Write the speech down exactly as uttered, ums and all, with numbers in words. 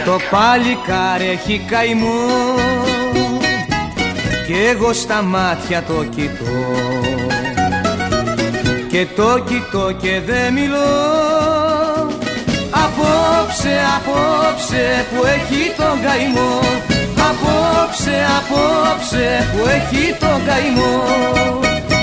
Το παλικάρι έχει καημό κι εγώ στα μάτια το κοιτώ και το κοιτώ και δεν μιλώ. Απόψε, απόψε που έχει τον καημό, απόψε, απόψε που έχει τον καημό.